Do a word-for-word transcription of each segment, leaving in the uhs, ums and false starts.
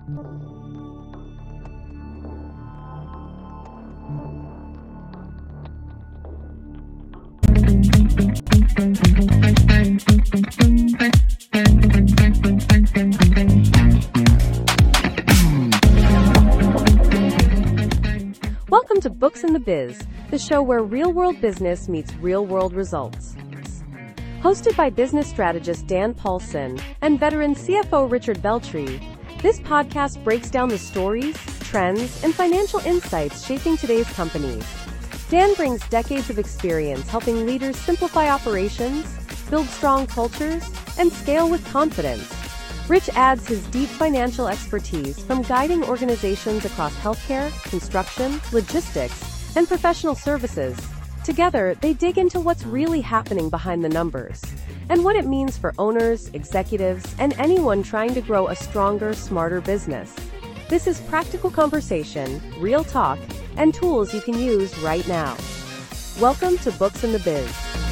Welcome to Books in the Biz, the show where real-world business meets real-world results. Hosted by business strategist Dan Paulson and veteran C F O Richard Veltri, this podcast breaks down the stories, trends, and financial insights shaping today's companies. Dan brings decades of experience helping leaders simplify operations, build strong cultures, and scale with confidence. Rich adds his deep financial expertise from guiding organizations across healthcare, construction, logistics, and professional services. Together, they dig into what's really happening behind the numbers and what it means for owners, executives, and anyone trying to grow a stronger, smarter business. This is practical conversation, real talk, and tools you can use right now. Welcome to Books in the Biz.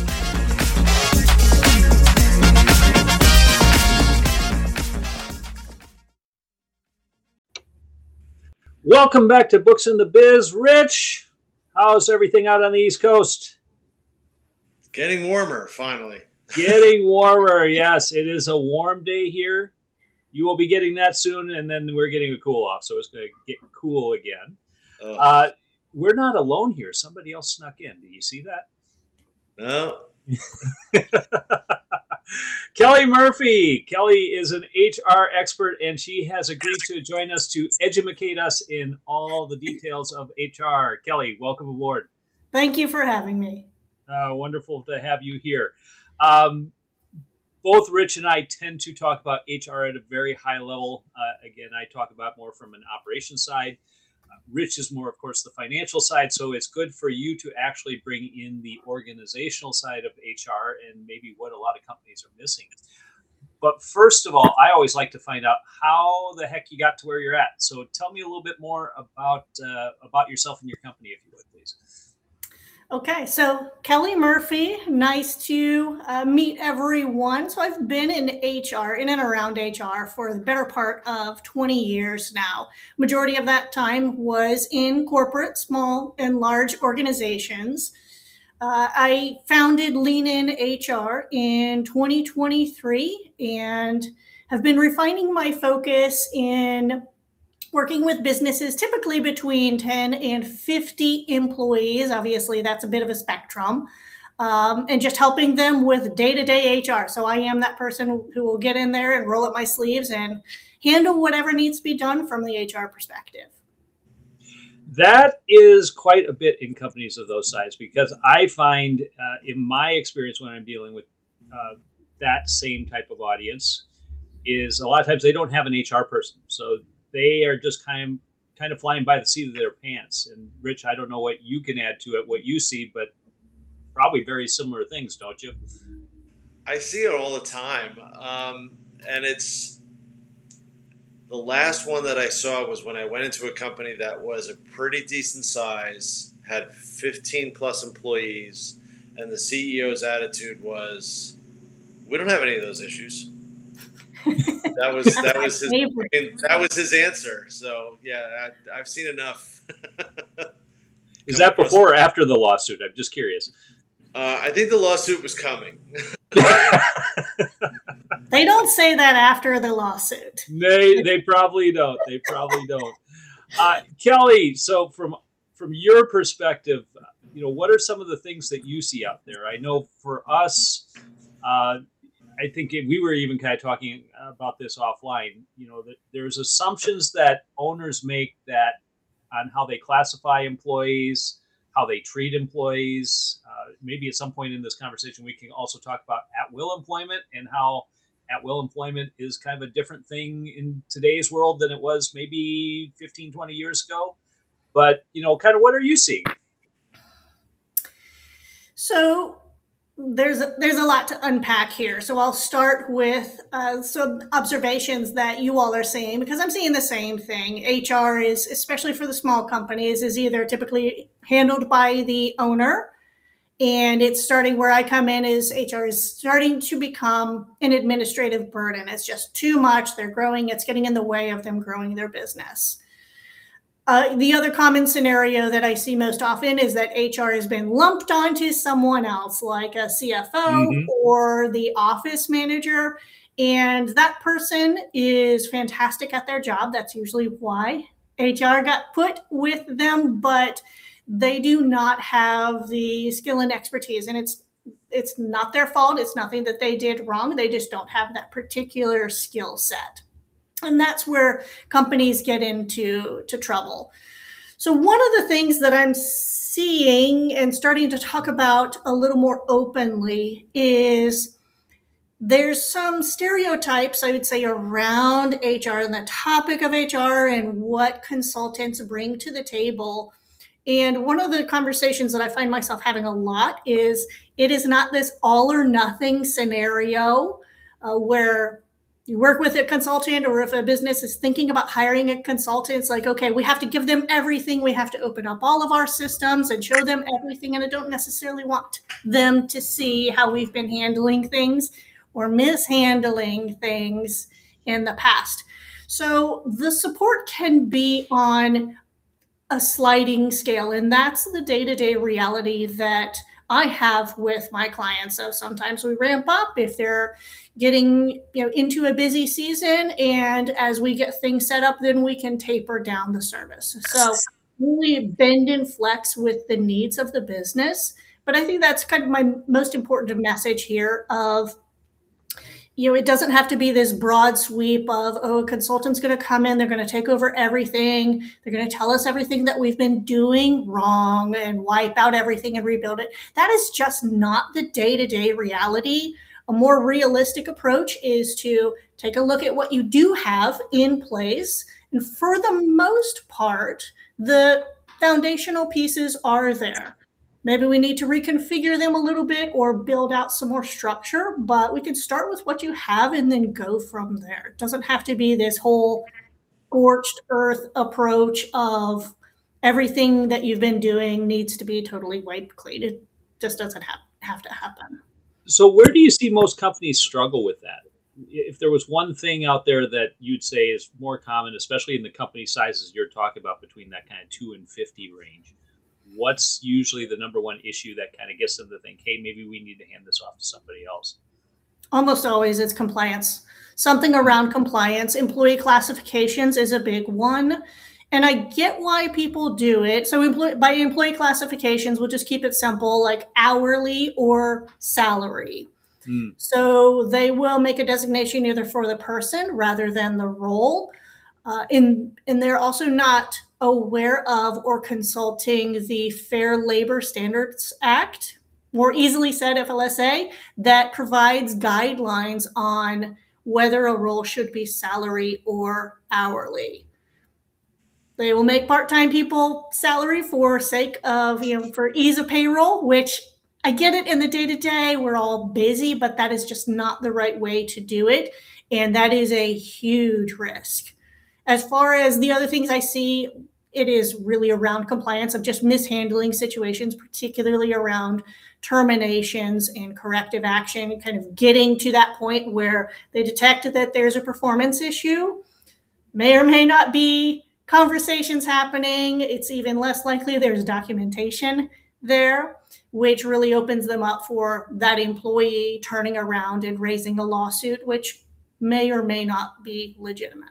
Welcome back to Books in the Biz. Rich, how's everything out on the East Coast? Getting warmer, finally. Getting warmer, yes. It is a warm day here. You will be getting that soon, and then we're getting a cool off, so it's going to get cool again. Oh. Uh, we're not alone here. Somebody else snuck in. Do you see that? No. Kelly Murphy. Kelly is an H R expert, and she has agreed to join us to educate us in all the details of H R. Kelly, welcome aboard. Thank you for having me. Uh, wonderful to have you here. Um, both Rich and I tend to talk about H R at a very high level. Uh, again, I talk about more from an operations side. Uh, Rich is more, of course, the financial side. So it's good for you to actually bring in the organizational side of H R and maybe what a lot of companies are missing. But first of all, I always like to find out how the heck you got to where you're at. So tell me a little bit more about uh, about yourself and your company, if you would, please. Okay, so Kelly Murphy, nice to uh, meet everyone. So I've been in H R, in and around H R for the better part of twenty years now. Majority of that time was in corporate, small and large organizations. Uh, I founded Lean In H R in twenty twenty-three and have been refining my focus in working with businesses typically between ten and fifty employees. Obviously, that's a bit of a spectrum. Um, and just helping them with day-to-day H R. So I am that person who will get in there and roll up my sleeves and handle whatever needs to be done from the H R perspective. That is quite a bit in companies of those sizes, because I find uh, in my experience when I'm dealing with uh, that same type of audience is a lot of times they don't have an H R person. So they are just kind of kind of flying by the seat of their pants. And Rich, I don't know what you can add to it, what you see, but probably very similar things, don't you? I see it all the time. Um, and it's the last one that I saw was when I went into a company that was a pretty decent size, had fifteen plus employees, and the C E O's attitude was, we don't have any of those issues. That was that was his that was his answer. So yeah, I, I've seen enough. Is that before or after the lawsuit? I'm just curious. Uh, I think the lawsuit was coming. They don't say that after the lawsuit. They they probably don't. They probably don't. Uh, Kelly, so from from your perspective, you know, what are some of the things that you see out there? I know for us. Uh, I think we were even kind of talking about this offline, you know, that there's assumptions that owners make that on how they classify employees, how they treat employees. Uh, maybe at some point in this conversation, we can also talk about at-will employment and how at-will employment is kind of a different thing in today's world than it was maybe fifteen, twenty years ago. But, you know, kind of what are you seeing? So There's a, there's a lot to unpack here. So I'll start with uh, some observations that you all are seeing, because I'm seeing the same thing. H R is, especially for the small companies, is either typically handled by the owner And it's starting where I come in is H R is starting to become an administrative burden. It's just too much. They're growing. It's getting in the way of them growing their business. Uh, the other common scenario that I see most often is that H R has been lumped onto someone else, like a C F O Mhm. or the office manager. And that person is fantastic at their job. That's usually why H R got put with them, but they do not have the skill and expertise. And it's it's not their fault. It's nothing that they did wrong. They just don't have that particular skill set. And that's where companies get into to trouble. So one of the things that I'm seeing and starting to talk about a little more openly is there's some stereotypes, I would say, around H R and the topic of H R and what consultants bring to the table. And one of the conversations that I find myself having a lot is it is not this all or nothing scenario uh, where you work with a consultant, or if a business is thinking about hiring a consultant, it's like, okay, we have to give them everything. We have to open up all of our systems and show them everything. And I don't necessarily want them to see how we've been handling things or mishandling things in the past. So the support can be on a sliding scale, and that's the day-to-day reality that I have with my clients. So sometimes we ramp up if they're getting, you know, into a busy season, and as we get things set up, then we can taper down the service. So really bend and flex with the needs of the business. But I think that's kind of my most important message here of, you know, it doesn't have to be this broad sweep of, oh, a consultant's going to come in, they're going to take over everything, they're going to tell us everything that we've been doing wrong and wipe out everything and rebuild it. That is just not the day-to-day reality. A more realistic approach is to take a look at what you do have in place. And for the most part, the foundational pieces are there. Maybe we need to reconfigure them a little bit or build out some more structure, but we can start with what you have and then go from there. It doesn't have to be this whole scorched earth approach of everything that you've been doing needs to be totally wiped clean. It just doesn't have, have to happen. So where do you see most companies struggle with that? If there was one thing out there that you'd say is more common, especially in the company sizes you're talking about between that kind of two and fifty range, what's usually the number one issue that kind of gets them to think, hey, maybe we need to hand this off to somebody else? Almost always it's compliance. Something around compliance. Employee classifications is a big one. And I get why people do it. So employee, by employee classifications, we'll just keep it simple, like hourly or salary. Mm. So they will make a designation either for the person rather than the role. Uh, and, and they're also not aware of or consulting the Fair Labor Standards Act, more easily said F L S A, that provides guidelines on whether a role should be salary or hourly. They will make part-time people salary for sake of, you know, for ease of payroll, which I get it in the day-to-day, we're all busy, but that is just not the right way to do it. And that is a huge risk. As far as the other things I see, it is really around compliance of just mishandling situations, particularly around terminations and corrective action, kind of getting to that point where they detect that there's a performance issue, may or may not be conversations happening. It's even less likely there's documentation there, which really opens them up for that employee turning around and raising a lawsuit, which may or may not be legitimate.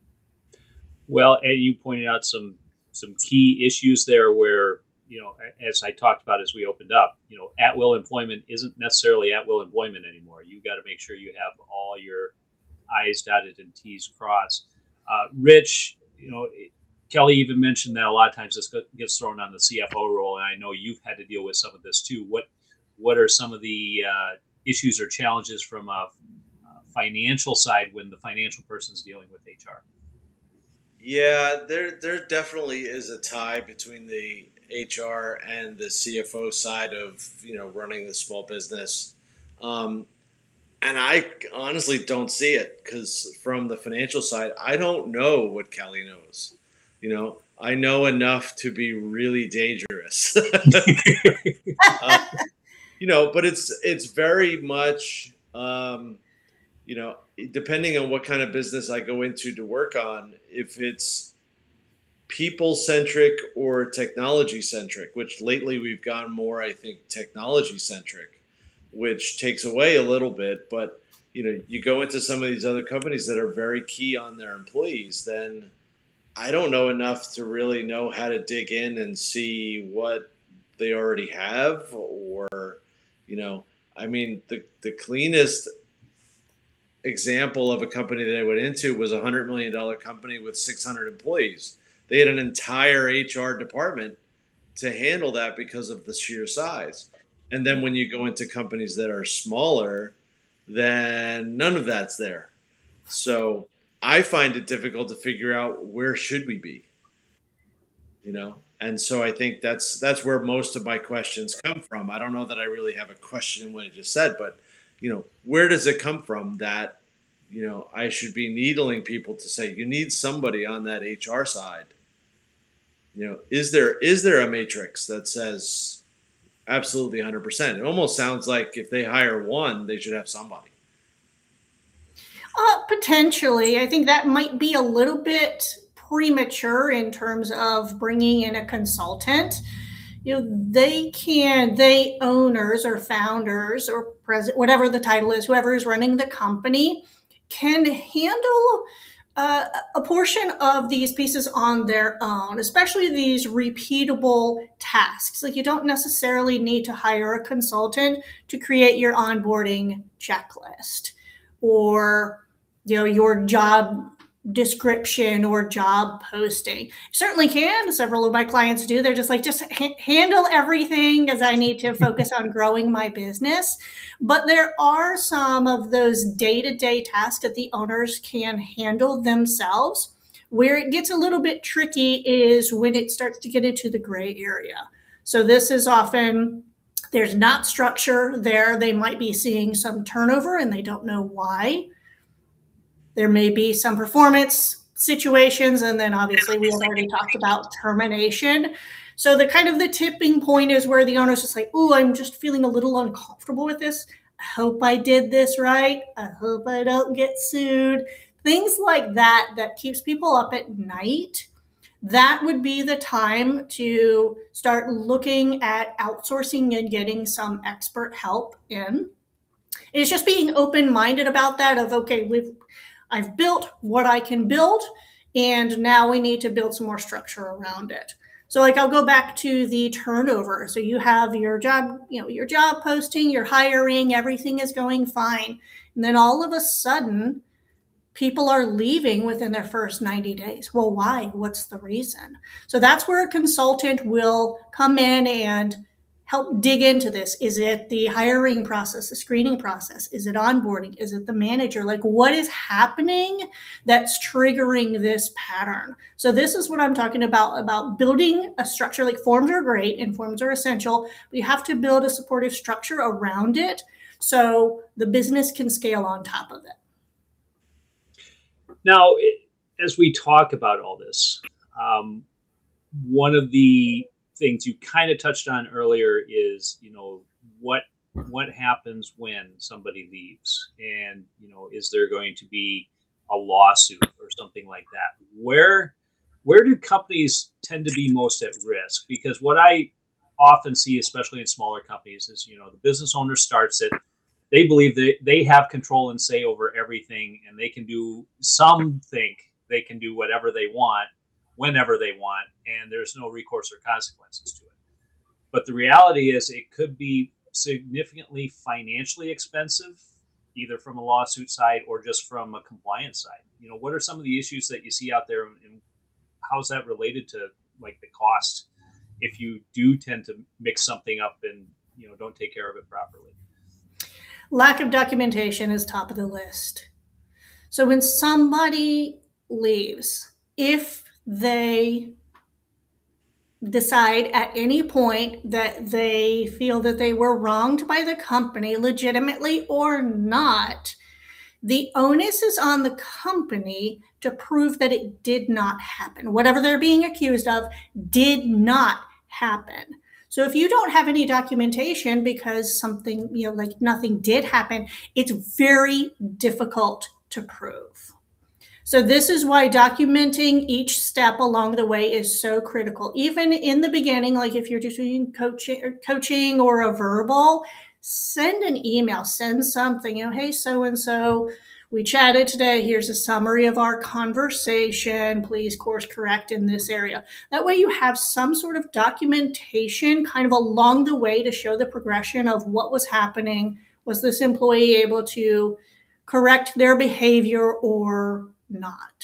Well, and you pointed out some some key issues there where, you know, as I talked about as we opened up, you know, at-will employment isn't necessarily at-will employment anymore. You got to make sure you have all your I's dotted and T's crossed. Uh, Rich, you know, Kelly even mentioned that a lot of times this gets thrown on the C F O role, and I know you've had to deal with some of this too. What what are some of the uh, issues or challenges from a, a financial side when the financial person's dealing with H R? Yeah, there there definitely is a tie between the H R and the C F O side of, you know, running the small business. Um, and I honestly don't see it because from the financial side, I don't know what Kelly knows. You know, I know enough to be really dangerous. uh, you know, but it's it's very much, um, you know, depending on what kind of business I go into to work on, if it's people centric or technology centric, which lately we've gone more, I think, technology centric, which takes away a little bit. But, you know, you go into some of these other companies that are very key on their employees, then I don't know enough to really know how to dig in and see what they already have, or, you know, I mean, the, the cleanest example of a company that I went into was a hundred million dollar company with six hundred employees. They had an entire H R department to handle that because of the sheer size. And then when you go into companies that are smaller, then none of that's there. So I find it difficult to figure out where should we be, you know? And so I think that's that's where most of my questions come from. I don't know that I really have a question in what I just said, but, you know, where does it come from that, you know, I should be needling people to say, you need somebody on that H R side. You know, is there is there a matrix that says absolutely one hundred percent? It almost sounds like if they hire one, they should have somebody. Uh, potentially. I think that might be a little bit premature in terms of bringing in a consultant. You know, they can, they owners or founders or president, whatever the title is, whoever is running the company, can handle uh, a portion of these pieces on their own, especially these repeatable tasks. Like, you don't necessarily need to hire a consultant to create your onboarding checklist, or, you know, your job description or job posting. You certainly can. Several of my clients do. They're just like, just ha- handle everything, as I need to focus on growing my business. But there are some of those day-to-day tasks that the owners can handle themselves. Where it gets a little bit tricky is when it starts to get into the gray area. So this is often, there's not structure there. They might be seeing some turnover and they don't know why. There may be some performance situations, and then obviously we have already talked about termination. So the kind of the tipping point is where the owner's just like, "Ooh, I'm just feeling a little uncomfortable with this. I hope I did this right. I hope I don't get sued." Things like that that keeps people up at night. That would be the time to start looking at outsourcing and getting some expert help in. It's just being open-minded about that, of, okay, we've I've built what I can build, and now we need to build some more structure around it. So, like, I'll go back to the turnover. So you have your job, you know, your job posting, your hiring, everything is going fine. And then all of a sudden, people are leaving within their first ninety days. Well, why? What's the reason? So that's where a consultant will come in and help dig into this. Is it the hiring process, the screening process? Is it onboarding? Is it the manager? Like, what is happening that's triggering this pattern? So this is what I'm talking about, about building a structure. Like, forms are great and forms are essential, but you have to build a supportive structure around it so the business can scale on top of it. Now, as we talk about all this, um, one of the things you kind of touched on earlier is, you know, what what happens when somebody leaves, and, you know, is there going to be a lawsuit or something like that? Where where do companies tend to be most at risk? Because what I often see, especially in smaller companies, is, you know, the business owner starts it. They believe that they have control and say over everything, and they can do, some think they can do whatever they want, whenever they want, and there's no recourse or consequences to it. But the reality is, it could be significantly financially expensive, either from a lawsuit side or just from a compliance side. You know, what are some of the issues that you see out there, and how's that related to, like, the cost if you do tend to mix something up and, you know, don't take care of it properly? Lack of documentation is top of the list. So when somebody leaves, if they decide at any point that they feel that they were wronged by the company, legitimately or not, The onus is on the company to prove that it did not happen. Whatever they're being accused of did not happen. So if you don't have any documentation because something, you know, like nothing did happen, it's very difficult to prove. So this is why documenting each step along the way is so critical. Even in the beginning, like if you're just doing coaching or coaching or a verbal, send an email, send something, you know, hey, so-and-so, we chatted today. Here's a summary of our conversation. Please course correct in this area. That way you have some sort of documentation kind of along the way to show the progression of what was happening. Was this employee able to correct their behavior or not?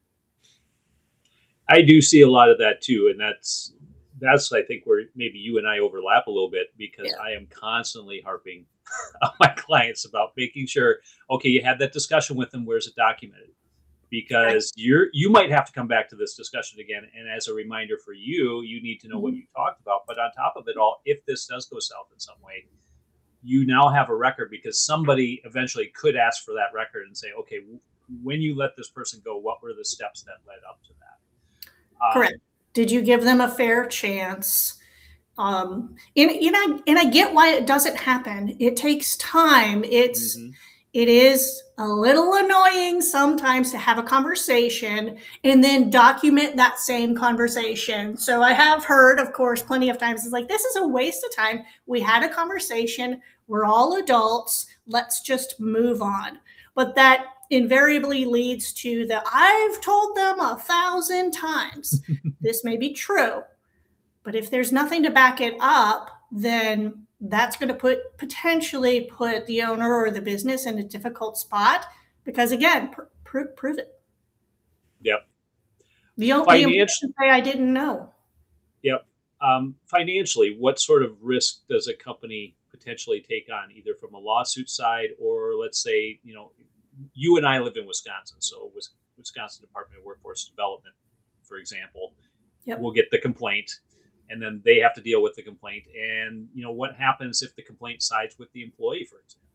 I do see a lot of that too. And that's, that's, I think, where maybe you and I overlap a little bit, because yeah. I am constantly harping on my clients about making sure, okay, you had that discussion with them. Where's it documented? Because right. you're, you might have to come back to this discussion again. And as a reminder for you, you need to know mm-hmm. what you talked about. But on top of it all, if this does go south in some way, you now have a record, because somebody eventually could ask for that record and say, okay, when you let this person go, what were the steps that led up to that? Um, Correct. Did you give them a fair chance? Um, and, and, I, and I get why it doesn't happen. It takes time. It's, mm-hmm. it is a little annoying sometimes to have a conversation and then document that same conversation. So I have heard, of course, plenty of times, it's like, this is a waste of time. We had a conversation. We're all adults. Let's just move on. But that invariably leads to the, I've told them a thousand times. This may be true, but if there's nothing to back it up, then that's going to put potentially put the owner or the business in a difficult spot, because again, pr- pr- prove it. Yep. The only say I didn't know. Yep. Um, financially, what sort of risk does a company potentially take on, either from a lawsuit side, or let's say, you know, you and I live in Wisconsin, so Wisconsin Department of Workforce Development, for example, yep. will get the complaint, and then they have to deal with the complaint. And, you know, what happens if the complaint sides with the employee, for example?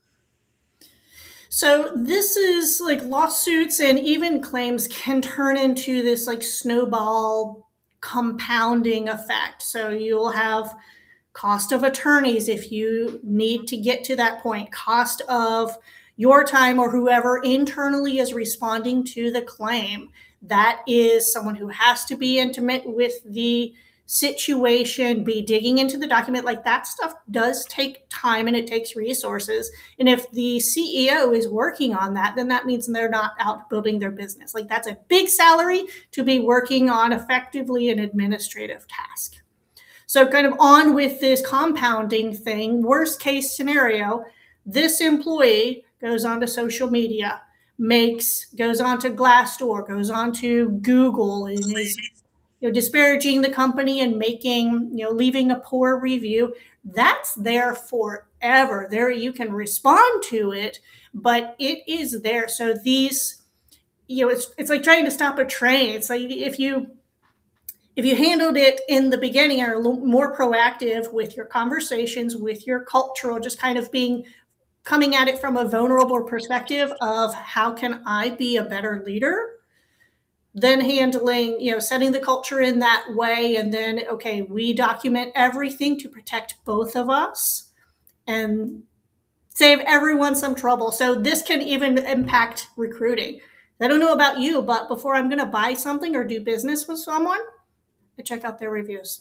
So this is like lawsuits and even claims can turn into this like snowball compounding effect. So you'll have cost of attorneys if you need to get to that point, cost of your time or whoever internally is responding to the claim. That is someone who has to be intimate with the situation, be digging into the document. Like that stuff does take time and it takes resources. And if the C E O is working on that, then that means they're not out building their business. Like that's a big salary to be working on effectively an administrative task. So kind of on with this compounding thing, worst case scenario, this employee goes onto social media, makes, goes on to Glassdoor, goes on to Google, and is, you know, disparaging the company and making, you know, leaving a poor review. That's there forever. There you can respond to it, but it is there. So these, you know, it's it's like trying to stop a train. It's like if you if you handled it in the beginning, or a little more proactive with your conversations, with your cultural, just kind of being coming at it from a vulnerable perspective of how can I be a better leader, then handling, you know, setting the culture in that way. And then, okay, we document everything to protect both of us and save everyone some trouble. So this can even impact recruiting. I don't know about you, but before I'm going to buy something or do business with someone, I check out their reviews.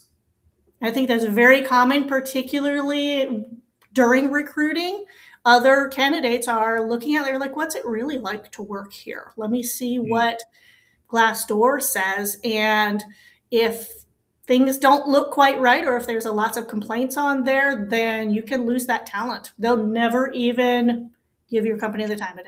I think that's very common, particularly during recruiting. Other candidates are looking at, they're like, what's it really like to work here? Let me see mm-hmm. what Glassdoor says. And if things don't look quite right, or if there's a lots of complaints on there, then you can lose that talent. They'll never even give your company the time of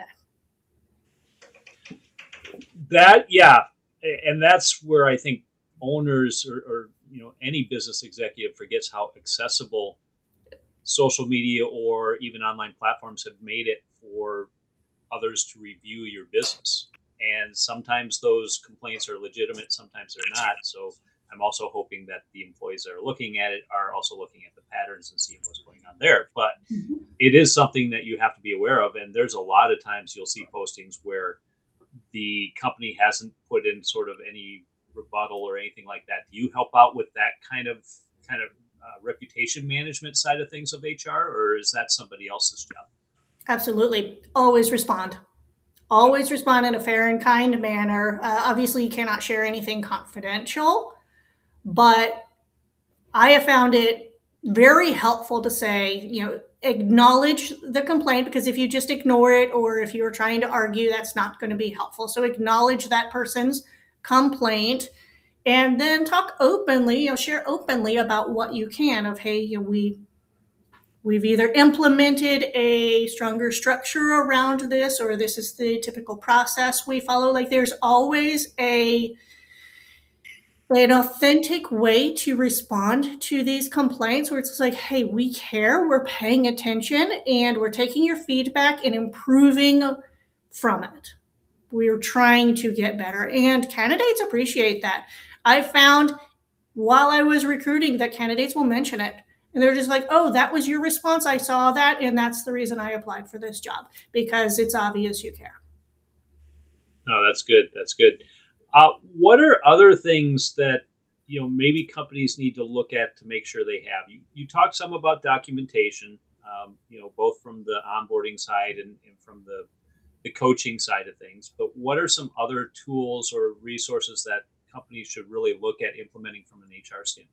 day. That, yeah. And that's where I think owners or, or you know, any business executive forgets how accessible social media or even online platforms have made it for others to review your business. And sometimes those complaints are legitimate, sometimes they're not. So I'm also hoping that the employees that are looking at it are also looking at the patterns and seeing what's going on there. But mm-hmm. it is something that you have to be aware of. And there's a lot of times you'll see postings where the company hasn't put in sort of any rebuttal or anything like that. Do you help out with that kind of kind of uh, reputation management side of things of H R, or is that somebody else's job? Absolutely. Always respond. Always respond in a fair and kind manner. Uh, obviously, you cannot share anything confidential, but I have found it very helpful to say, you know, acknowledge the complaint, because if you just ignore it or if you're trying to argue, that's not going to be helpful. So acknowledge that person's complaint and then talk openly, you know, share openly about what you can of, hey, you know, we We've either implemented a stronger structure around this, or this is the typical process we follow. Like there's always a an authentic way to respond to these complaints where it's like, hey, we care, we're paying attention, and we're taking your feedback and improving from it. We're trying to get better, and candidates appreciate that. I found while I was recruiting that candidates will mention it. And they're just like, oh, that was your response. I saw that. And that's the reason I applied for this job, because it's obvious you care. No, that's good. That's good. Uh, what are other things that, you know, maybe companies need to look at to make sure they have? You, you talked some about documentation, um, you know, both from the onboarding side and, and from the, the coaching side of things. But what are some other tools or resources that companies should really look at implementing from an H R standpoint?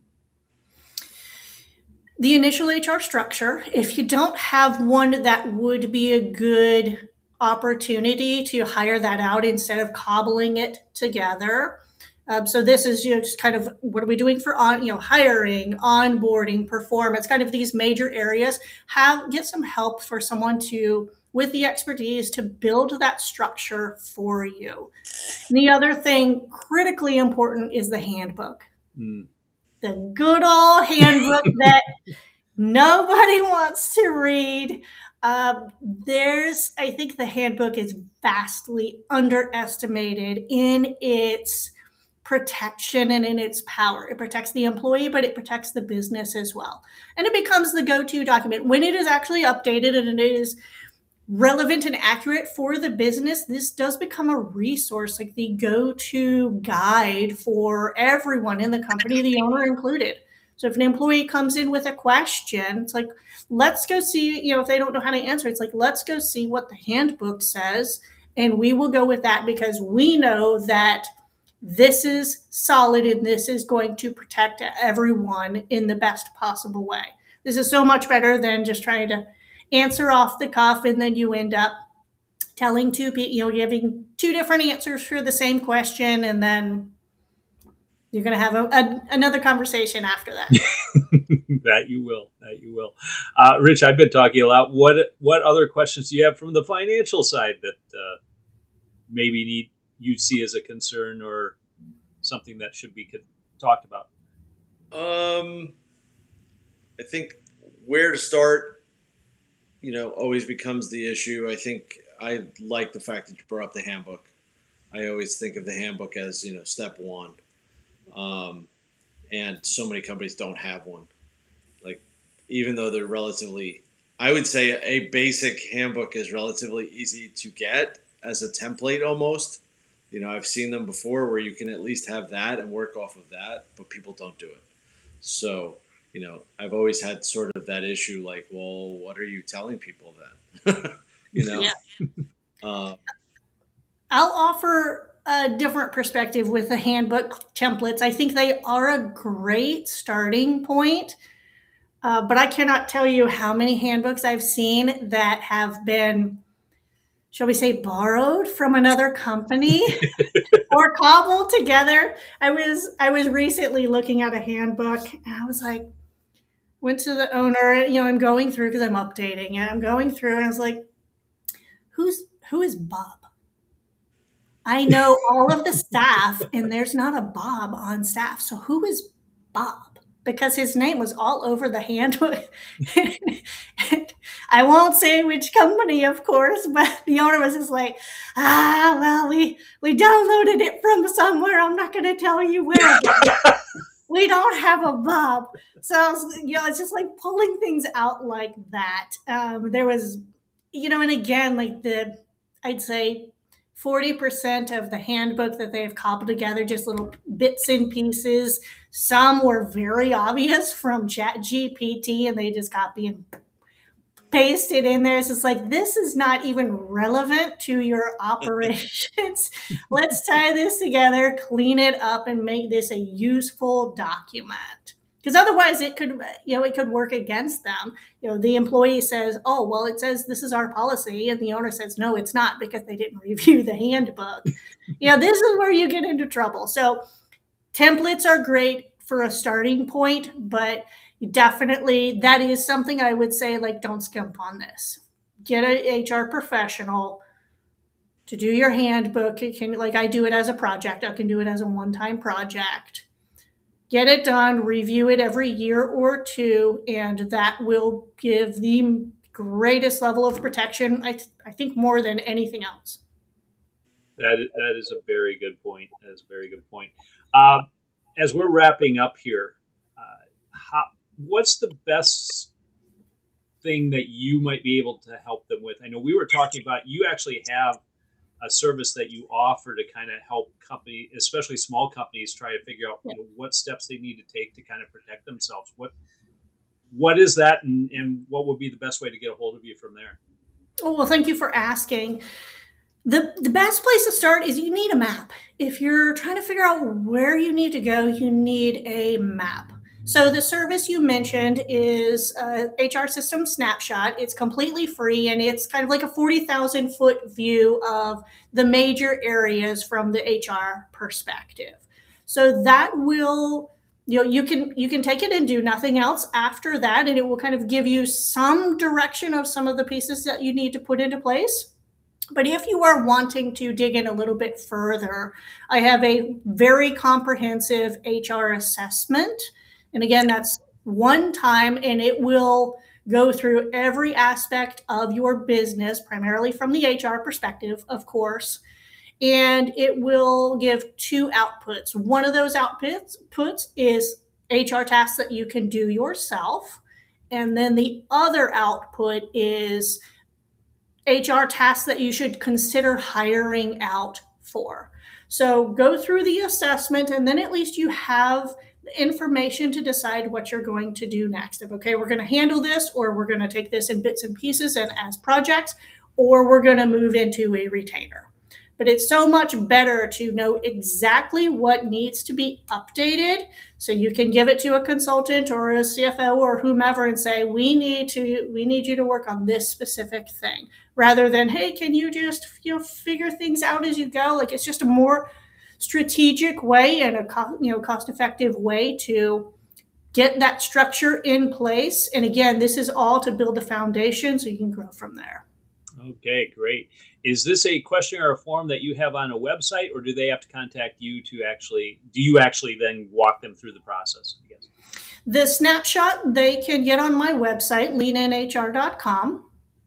The initial H R structure, if you don't have one, that would be a good opportunity to hire that out instead of cobbling it together. Um, so this is, you know, just kind of what are we doing for on, you know, hiring, onboarding, performance, kind of these major areas. Have get some help for someone to with the expertise to build that structure for you. And the other thing critically important is the handbook. Mm. The good old handbook that nobody wants to read. Um, there's, I think the handbook is vastly underestimated in its protection and in its power. It protects the employee, but it protects the business as well. And it becomes the go-to document. When it is actually updated and it is relevant and accurate for the business, this does become a resource, like the go-to guide for everyone in the company, the owner included. So if an employee comes in with a question, it's like, let's go see, you know, if they don't know how to answer, it's like, let's go see what the handbook says, and we will go with that because we know that this is solid and this is going to protect everyone in the best possible way. This is so much better than just trying to answer off the cuff, and then you end up telling two people, you know, giving two different answers for the same question, and then you're going to have a, a, another conversation after that. That you will. That you will. Uh, Rich, I've been talking a lot. What what other questions do you have from the financial side that uh, maybe need you see as a concern or something that should be talked about? Um, I think where to start, you know, always becomes the issue. I think I like the fact that you brought up the handbook. I always think of the handbook as, you know, step one. Um, and so many companies don't have one. Like, even though they're relatively, I would say a basic handbook is relatively easy to get as a template almost. You know, I've seen them before where you can at least have that and work off of that, but people don't do it. So, you know, I've always had sort of that issue, like, well, what are you telling people then? you know, yeah. uh, I'll offer a different perspective with the handbook templates. I think they are a great starting point, uh, but I cannot tell you how many handbooks I've seen that have been, shall we say, borrowed from another company or cobbled together. I was I was recently looking at a handbook, and I was like, went to the owner, you know, I'm going through because I'm updating it. I'm going through and I was like, who's, who is Bob? I know all of the staff and there's not a Bob on staff. So who is Bob? because his name was all over the handbook. I won't say which company, of course, but the owner was just like, ah, well, we, we downloaded it from somewhere. I'm not going to tell you where. We don't have a Bob. So, I was, you know, it's just like pulling things out like that. Um, there was, you know, and again, like the, I'd say forty percent of the handbook that they've cobbled together, just little bits and pieces. Some were very obvious from Chat G P T and they just got being pasted in there. So it's like, this is not even relevant to your operations. Let's tie this together, clean it up, and make this a useful document. Because otherwise it could, you know, it could work against them. You know, the employee says, oh, well, it says this is our policy. And the owner says, no, it's not, because they didn't review the handbook. You know, this is where you get into trouble. So templates are great for a starting point, but definitely that is something I would say, like, don't skimp on this. Get an H R professional to do your handbook. It can, like I do it as a project. I can do it as a one-time project. Get it done, review it every year or two, and that will give the greatest level of protection, I, th- I think, more than anything else. That, that is a very good point. That is a very good point. Uh, as we're wrapping up here, uh, how, what's the best thing that you might be able to help them with? I know we were talking about, you actually have a service that you offer to kind of help companies, especially small companies, try to figure out, you know, what steps they need to take to kind of protect themselves. What what is that, and, and what would be the best way to get a hold of you from there? Oh, well, thank you for asking. The, the best place to start is you need a map. If you're trying to figure out where you need to go, you need a map. So the service you mentioned is a H R System Snapshot. It's completely free, and it's kind of like a forty thousand foot view of the major areas from the H R perspective. So that will, you know, you can you can take it and do nothing else after that, and it will kind of give you some direction of some of the pieces that you need to put into place. But if you are wanting to dig in a little bit further, I have a very comprehensive H R assessment. And again, that's one time, and it will go through every aspect of your business, primarily from the H R perspective, of course. And it will give two outputs. One of those outputs puts is H R tasks that you can do yourself. And then the other output is H R tasks that you should consider hiring out for. So go through the assessment, and then at least you have information to decide what you're going to do next. If, okay, we're going to handle this, or we're going to take this in bits and pieces and as projects, or we're going to move into a retainer. But it's so much better to know exactly what needs to be updated, so you can give it to a consultant or a C F O or whomever and say, we need to, we need you to work on this specific thing, rather than, hey, can you just, you know, figure things out as you go? Like, it's just a more strategic way and a co- you know cost-effective way to get that structure in place. And again, this is all to build a foundation so you can grow from there. Okay, great. Is this a questionnaire or a form that you have on a website, or do they have to contact you to actually, do you actually then walk them through the process? I guess. The snapshot they can get on my website, lean in H R dot com.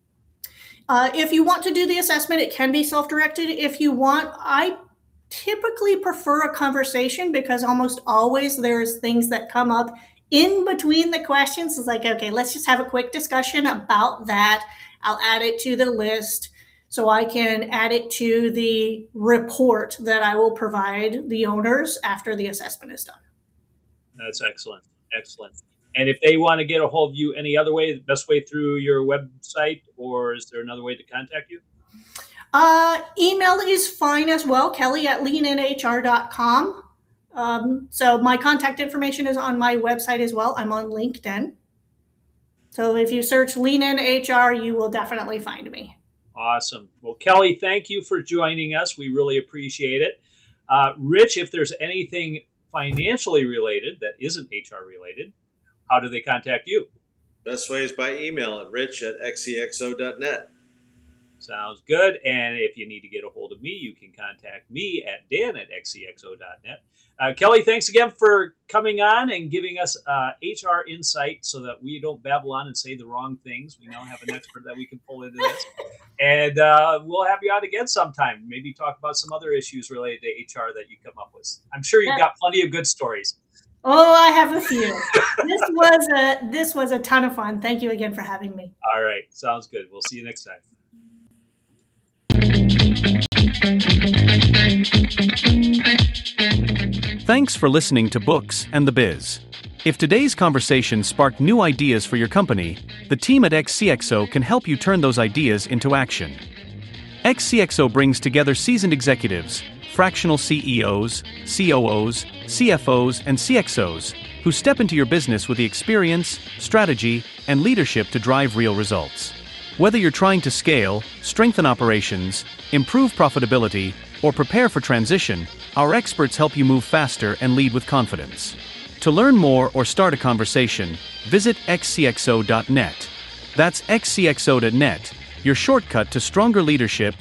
Uh, if you want to do the assessment, it can be self-directed. If you want, I typically prefer a conversation, because almost always there's things that come up in between the questions. It's like, okay, let's just have a quick discussion about that. I'll add it to the list so I can add it to the report that I will provide the owners after the assessment is done. That's excellent. Excellent. And if they want to get a hold of you any other way, the best way through your website, or is there another way to contact you? Uh, email is fine as well, Kelly at lean in H R dot com. Um, so my contact information is on my website as well. I'm on LinkedIn. So if you search Lean In H R, you will definitely find me. Awesome. Well, Kelly, thank you for joining us. We really appreciate it. Uh, Rich, if there's anything financially related that isn't H R related, how do they contact you? Best way is by email at rich at x e x o dot net. Sounds good. And if you need to get a hold of me, you can contact me at dan at x c x o dot net. Uh, Kelly, thanks again for coming on and giving us uh, H R insight so that we don't babble on and say the wrong things. We now have an expert that we can pull into this. And uh, we'll have you on again sometime. Maybe talk about some other issues related to H R that you come up with. I'm sure you've got plenty of good stories. Oh, I have a few. This was a this was a ton of fun. Thank you again for having me. All right. Sounds good. We'll see you next time. Thanks for listening to Books and the Biz. If today's conversation sparked new ideas for your company, the team at X C X O can help you turn those ideas into action. X C X O brings together seasoned executives, fractional C E Os, C O Os, C F Os, and C X Os, who step into your business with the experience, strategy, and leadership to drive real results. Whether you're trying to scale, strengthen operations, improve profitability, or prepare for transition, our experts help you move faster and lead with confidence. To learn more or start a conversation, visit x c x o dot net. That's x c x o dot net, your shortcut to stronger leadership